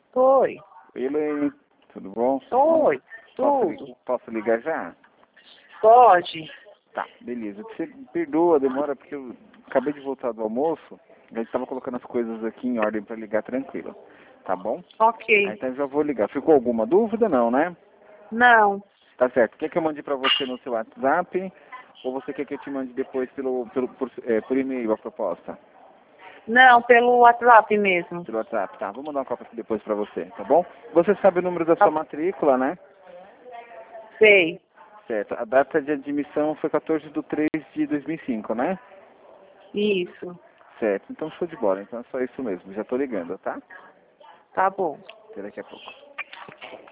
Oi. Oi, tudo bom? Oi. Tudo. Posso ligar já? Pode? Tá, beleza. Você perdoa a demora porque eu acabei de voltar do almoço. A gente tava colocando as coisas aqui em ordem para ligar tranquilo. Tá bom? Ok. Então eu já vou ligar. Ficou alguma dúvida? Não, né? Não. Tá certo. Quer que eu mande para você no seu WhatsApp? Ou você quer que eu te mande depois por e-mail a proposta? Não, pelo WhatsApp mesmo. Pelo WhatsApp, tá. Vou mandar uma cópia aqui depois para você, tá bom? Você sabe o número da sua matrícula, né? Sei. Certo. A data de admissão foi 14/3/2005, né? Isso. Certo. Então show de bola. Então é só isso mesmo. Já tô ligando, tá? Tá bom. Até daqui a pouco.